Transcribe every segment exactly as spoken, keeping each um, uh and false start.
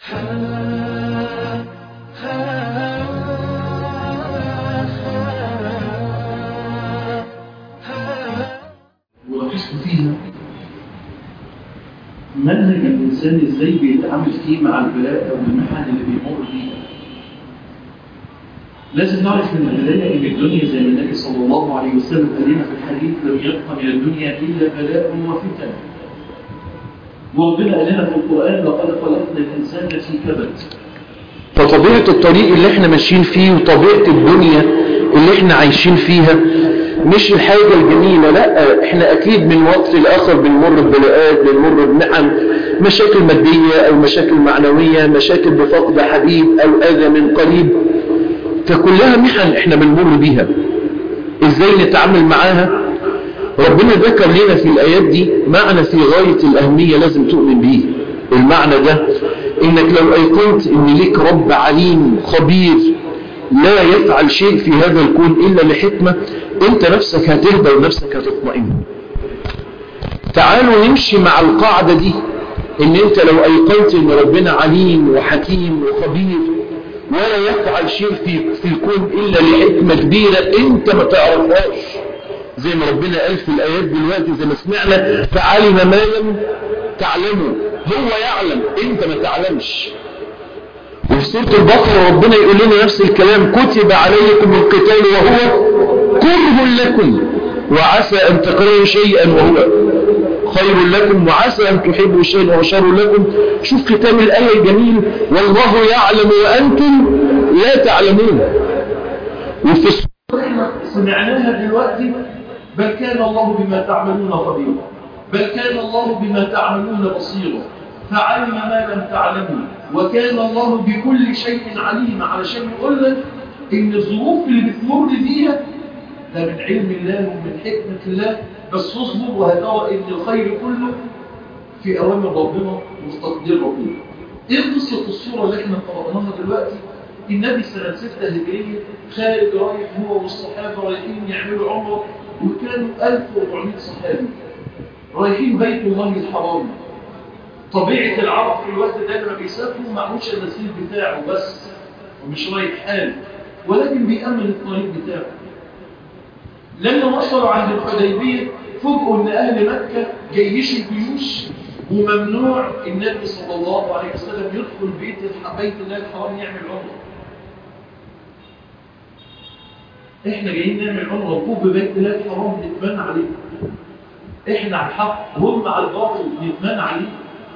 وركزت فيها منهج الإنسان إزاي بيتعامل فيه مع البلاء والمحن اللي بيمر بيها. لازم نعرف من البداية إن الدنيا زي ما النبي صلى الله عليه وسلم قال لنا في الحديث لم يبقى من الدنيا إلا بلاء وفتن. وربنا قال لنا في القرآن لقد خلقنا الإنسان في كبد. فطبيعة الطريق اللي احنا ماشيين فيه وطبيعة الدنيا اللي احنا عايشين فيها مش الحاجة الجميلة، لا، احنا اكيد من وقت لاخر بنمر ببلاءات، بنمر بنعم، مشاكل مادية او مشاكل معنوية، مشاكل بفقد حبيب او اذى من قريب، فكلها محن احنا بنمر بيها. ازاي نتعامل معاها؟ ربنا ذكر لنا في الايات دي معنى في غاية الاهمية لازم تؤمن به. المعنى ده انك لو ايقنت ان ليك رب عليم خبير لا يفعل شيء في هذا الكون الا لحكمة، انت نفسك هتهدى ونفسك هتطمئن. تعالوا نمشي مع القاعدة دي، ان انت لو ايقنت ان ربنا عليم وحكيم وخبير ولا يفعل شيء في, في الكون الا لحكمة كبيرة انت ما تعرفهاش، زي ما ربنا قال في الايات دلوقتي زي ما سمعنا فعلم ما لم تعلموا. هو يعلم انت ما تعلمش. وفي سورة البقرة ربنا يقول لنا نفس الكلام، كتب عليكم القتال وهو كره لكم وعسى ان تكرهوا شيئا وهو خير لكم وعسى ان تحبوا شيئا وهو شر لكم. شوف ختام الآية الجميل، والله يعلم وانتم لا تعلمون. وفي السورة احنا سمعناها دلوقتي بل كان الله بما تعملون خبيرا، بل كان الله بما تعملون بصيرا، فعلم ما لم تعلموا وكان الله بكل شيء عليم. علشان يقول لك ان الظروف اللي بتمر بيها ده من علم الله ومن حكمة الله، بس اصبر وهترى ان الخير كله في اوامر ربنا وتقدير ربنا. ايه قصة الصورة اللي احنا قرأناها دلوقتي؟ النبي سنة ستة هجرية خارج رايح هو والصحابة رايحين يعملوا عمره، وكانوا ألف وأربعمائة صحابي رايحين بيت الله الحرام. طبيعة العرب في الوقت ده لما بيسافروا معهوش النسيب بتاعه بس ومش رايح حال، ولكن بيأمن الطريق بتاعه. لما وصلوا عند الحديبية فوجئوا ان اهل مكة جيشوا جيوش وممنوع النبي صلى الله عليه وسلم يدخل بيت بيت الله الحرام يعمل عمره. احنا جايين نعمل عمره وفوق ببيت الله الحرام نتمنى عليه. احنا على الحق وهم على الباطل نتمنى عليه.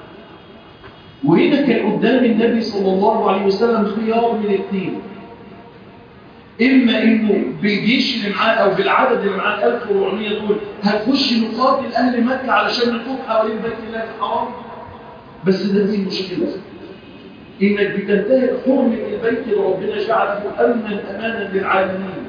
وهنا كان قدام النبي صلى الله عليه وسلم خيار من الاثنين، اما انه بالجيش اللي معاه او بالعدد اللي معاه ألف وأربعمائة دول هتخش نقاتل اهل مكة علشان نطوف حوالين بيت الله الحرام. بس ده دي المشكلة، انك بتنتهك حرمة البيت اللي ربنا جعله امنا امانا للعالمين.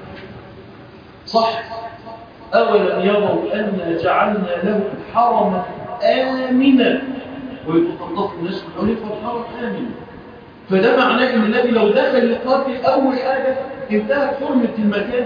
صح؟ أولم يروا أن جعلنا لهم حرما آمنا ويتخطف الناس من حوله فالحرم آمن. فده معناه ان النبي لو دخل يقاتل اول حاجه انتهت حرمه المكان،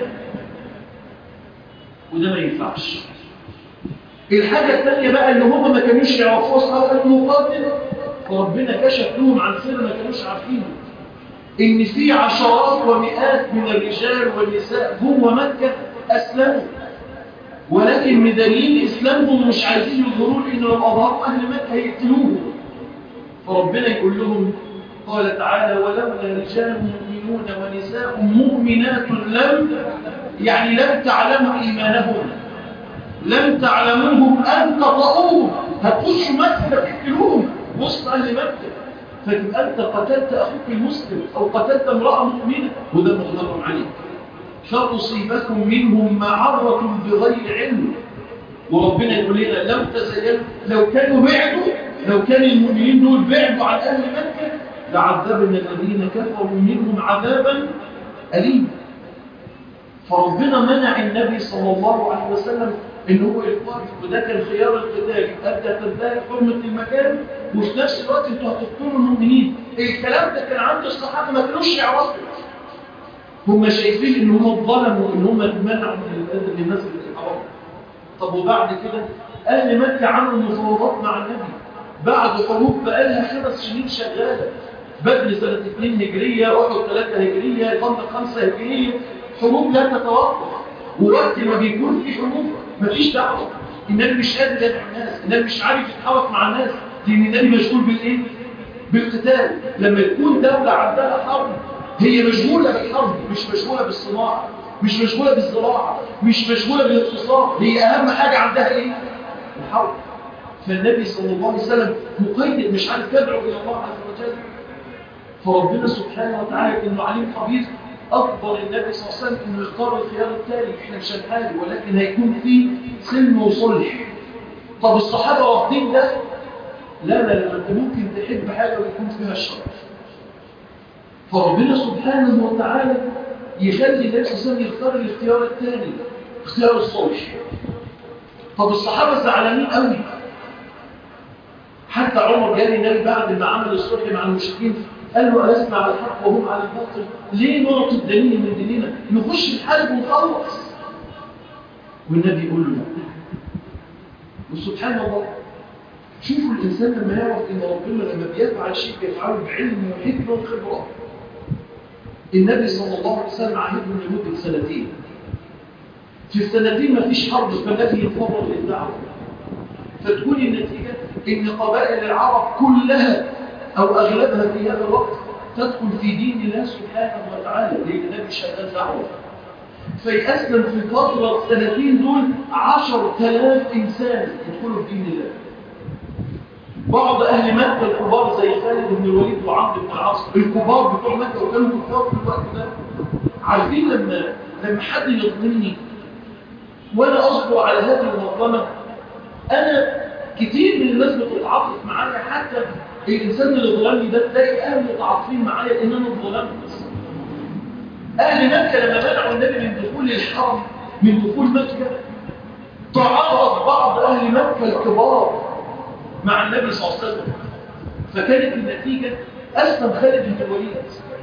وده ما ينفعش. الحاجه الثانيه بقى اللي هم ما كانوش يعرفوها اصحاب المقاتل، فربنا كشف لهم عن سر ما كانوش عارفينه، ان في عشرات ومئات من الرجال والنساء جوه مكه اسلموا، ولكن مدارين اسلامهم مش عايزين يظهروا انه لو اظهروا اهل مكه هيقتلوهم. فربنا يقول لهم قال تعالى ولولا رجال مؤمنون ونساء مؤمنات لم يعني لم تعلموا إيمانهم لم تعلموهم أن تطؤوهم، هتخشوا مكة تقتلوهم وسط أهل مكة، فتبقى أنت قتلت أخوك المسلم أو قتلت امرأة مؤمنة وده محرم عليك، فتصيبكم منهم معرة بغير علم. وربنا يقول لنا لو تزينوا لو كانوا بعدوا لو كان المؤمنين دول بعدوا عن أهل مكة لعذبنا الذين كفروا منهم عذابا أليما. فربنا منع النبي صلى الله عليه وسلم إن هو يقاتل، وده كان خيار القتال، أدى تنتهك حرمة المكان وفي نفس الوقت أنتوا هتقتلوا المؤمنين. الكلام ده كان عند الصحابة ما كانوش يعرفوا، هم شايفين إن هم ظلموا إن هم منعوا من الأذى للناس الحرام. طب وبعد كده أهل مكة عملوا مفاوضات مع النبي، بعد حروب بقالها خمس سنين شغالة. بدر سنة اثنين هجرية، أحد ثلاثة هجرية، الخندق خمسة هجرية، حروب لا تتوقف. ووقت ما بيكون في حروب مفيش دعوة. النبي مش قادر يدعو الناس، النبي مش عارف يتحرك مع الناس، لأن النبي مشغول بالإيه؟ بالقتال. لما تكون دولة عندها حرب هي مشغولة بالحرب، مش مشغولة بالصناعة، مش مشغولة بالزراعة، مش مشغولة بالاقتصاد. هي أهم حاجة عندها إيه؟ الحرب. فالنبي صلى الله عليه وسلم مقيد، مش عارف يدعو إلى الله عز وجل. فربنا سبحانه وتعالى إنه عليم خبير أكبر النبي صلى الله عليه وسلم إنه يختار الخيار التالي. إحنا مش هنحارب، ولكن هيكون فيه سلم وصلح. طب الصحابة واخدين ده؟ لا لا لا، أنت ممكن تحب حاجة ويكون فيها شر. فربنا سبحانه وتعالى يخلي النبي صلى الله عليه وسلم يختار الاختيار الثاني، اختيار الصلح. طب الصحابة زعلانين قوي. حتى عمر جالي النبي بعد ما عمل الصلح مع المشركين قال له ألسنا على الحق وهم على الباطل؟ ليه نعطي الدليل من ديننا؟ نخش الحرب ونخلص. والنبي يقول له وسبحان الله، شوفوا الإنسان لما يعرف إن ربنا لما بيفعل شيء بيفعله بعلم وحكمة وخبرة. النبي صلى الله عليه وسلم عهدهم لمدة سنتين. في السنتين ما فيش حرب، فالنبي يتفرغ للدعوة. فتكون النتيجة إن قبائل العرب كلها أو أغلبها في هذا الوقت تدخل في دين الله سبحانه وتعالى، لأن النبي شغال دعوة. فيأسلم في فترة السنتين دول عشر آلاف إنسان يدخلوا في دين الله. بعض أهل مكة الكبار زي خالد بن الوليد وعمرو بن العاص، الكبار بتوع مكة وكانوا كفار في الوقت ده، عارفين لما لما حد يظلمني وأنا أصبر على هذه المظلمة، أنا كتير من الناس بتتعاطف معايا. حتى الإنسان اللي ظلمني ده تلاقي أهل متعاطفين معايا إن أنا ظلمت. أهل مكة لما منعوا النبي من دخول الحرم، من دخول مكة، تعارض بعض أهل مكة الكبار مع النبي صلى الله عليه وسلم. فكانت النتيجة أسلم خالد بن الوليد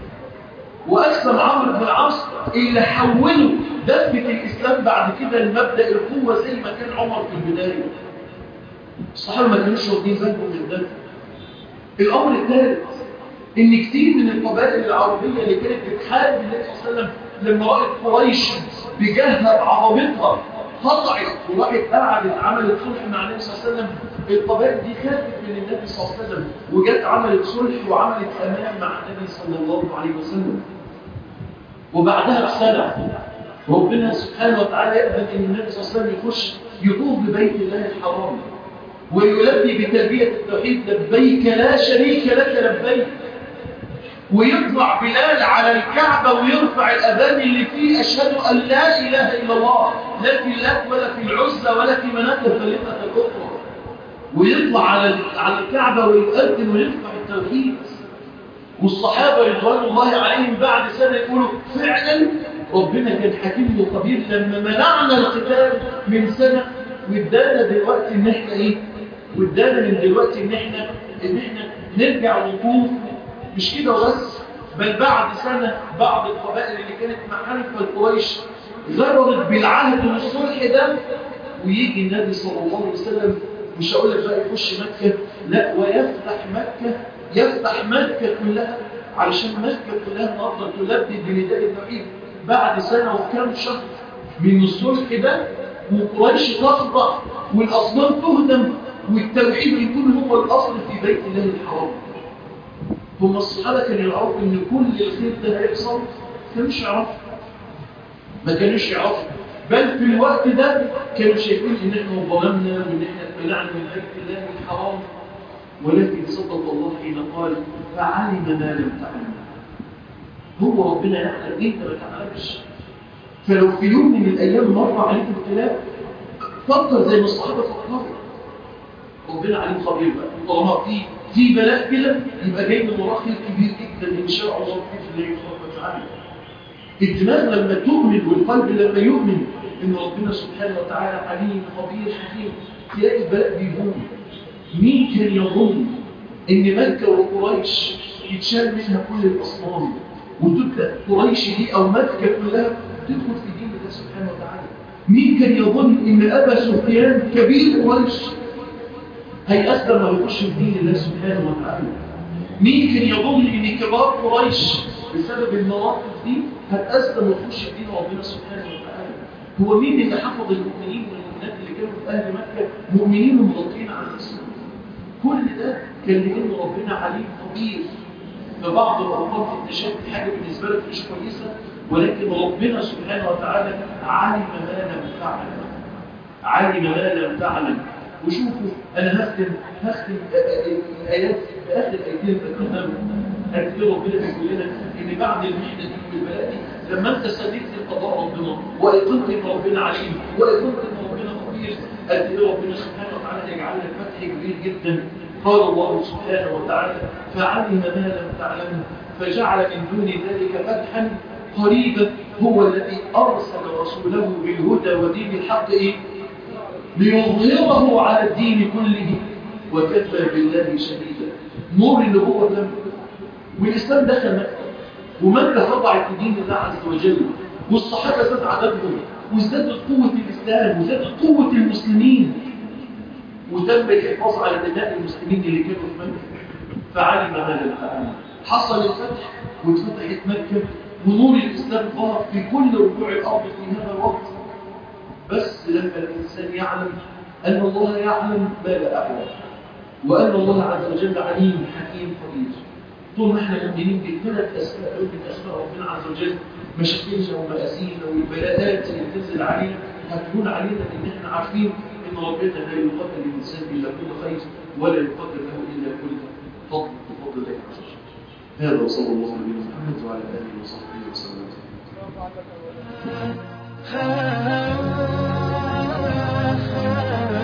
وأسلم عمرو بن العاص اللي حولوا دفة الإسلام بعد كده لمبدأ القوة زي ما كان عمر في البداية. الصحابة ما كانوش واخدين بالهم من ده. الأمر الثالث إن كتير من القبائل العربية اللي كانت بتحارب النبي صلى الله عليه وسلم لما رأت قريش بجهة بعظمتها خضعت وراحت قعدت عملت صلح مع النبي صلى الله عليه وسلم. القبائل دي خافت من النبي صلى الله عليه وسلم وجت عملت صلح وعملت أمان مع النبي صلى الله عليه وسلم. وبعدها بسنة ربنا سبحانه وتعالى يأذن إن النبي صلى الله عليه وسلم يخش يطوف ببيت الله الحرام ويلبي بتلبية التوحيد لبيك لا شريك لك لبيك، ويطلع بلال على الكعبة ويرفع الأذان اللي فيه أشهد أن لا إله إلا الله، لا في اللات ولا في العزة ولا في مناة الثالثة الأخرى، ويطلع على على الكعبة ويؤذن ويرفع التوحيد. والصحابة رضوان الله عليهم بعد سنة يقولوا فعلا ربنا كان حكيم وخبير لما منعنا القتال من سنة وادانا دلوقتي ان احنا ايه؟ وادانا من دلوقتي ان احنا ان احنا نرجع نطوف. مش كده وبس، بل بعد سنة بعض القبائل اللي كانت محارفة القريش غررت بالعهد والصلح ده، ويجي النبي صلى الله عليه وسلم مش هقول لك بقى يخش مكة، لا ويفتح مكة، يفتح مكة كلها، علشان مكة كلها النهارده تلبي بنداء التوحيد بعد سنة وكام شهر من الصلح ده، وقريش تخضع والأصنام تهدم والتوحيد يكون هو الأصل في بيت الله الحرام. هم الصحابة كانوا يعرفوا إن كل الخير ده هيحصل؟ كانوش يعرفوا، ما كانوش يعرفوا، بل في الوقت ده كانوا شايفين إن إحنا ظلمنا وإن إحنا اتمنعنا من بيت الله الحرام. ولكن صدق الله حين قال فعلم ما لم تعلم. هو ربنا يعلم انت ما تعلمش. فلو في يوم من الايام مر عليك ابتلاء فكر زي ما الصحابه فكروا، ربنا عليم خبير بقى. طالما في في بلاء كده يبقى جاي من وراه خير كبير جدا ان شاء الله باذن الله سبحانه وتعالى. الدماغ لما تؤمن والقلب لما يؤمن ان ربنا سبحانه وتعالى عليم خبير حكيم تلاقي البلاء بيهون. مين كان يظن ان مكة وقريش يتشال منها كل الاصنام وتبدأ قريش دي او مكة كلها تدخل في دين الله سبحانه وتعالى؟ مين كان يظن ان ابا سفيان كبير قريش هيأثر ما يخش في دين الله سبحانه وتعالى. مين كان يظن ان كبار قريش بسبب المواقف دي هتأثر ما يخش في دين ربنا سبحانه وتعالى؟ هو مين اللي حفظ المؤمنين والمؤمنات اللي كانوا في اهل مكه مؤمنين ومغطين على نفسهم؟ كل ده كان لان ربنا عليم خبير. فبعض الاوقات انت شايف حاجه بالنسبه لك مش كويسه، ولكن ربنا سبحانه وتعالى علم ما لم تعلم، علم ما لم تعلم. وشوفوا انا هختم هختم الايات اخر ايتين تكلموا قد ايه ربنا بيقول لنا ان بعد المحنه دي والبلاء دي لما انت سلكت القضاء ربنا وايقنت ان ربنا عليم وايقنت ان ربنا خبير، قد ايه ربنا سبحانه وتعالى هيجعل لك فتح كبير جدا. قال الله سبحانه وتعالى فعلم ما لم تعلمه فجعل من دون ذلك فتحا قريبا هو الذي ارسل رسوله بالهدى ودين الحق ايه ليظهره على الدين كله وكفى بالله شهيدا. نور النبوة تم والإسلام دخل مكة ومكة خضعت لدين الله عز وجل والصحابة زاد عددهم وازدادت قوة الإسلام وازدادت قوة المسلمين وتم الحفاظ على دماء المسلمين اللي كانوا في مكة. فعلم هذا الأمر حصل الفتح واتفتحت مكة ونور الإسلام ظهر في كل ربوع الأرض في هذا الوقت. بس لما الإنسان يعلم أن الله يعلم ما لا أعلم وأن الله عز وجل عليم حكيم خبير. طول ما احنا مؤمنين بثلاث أسماء من أسماء ربنا عز وجل مشاكلنا ومآسينا والبلاءات اللي بتنزل علينا هتكون علينا إن احنا عارفين إن ربنا لا يقدر للإنسان إلا كل خير ولا يقدر له إلا كل فضل بفضل الله عز وجل. هذا وصلى الله على نبينا محمد وعلى آله وصحبه وسلم. ha ha ha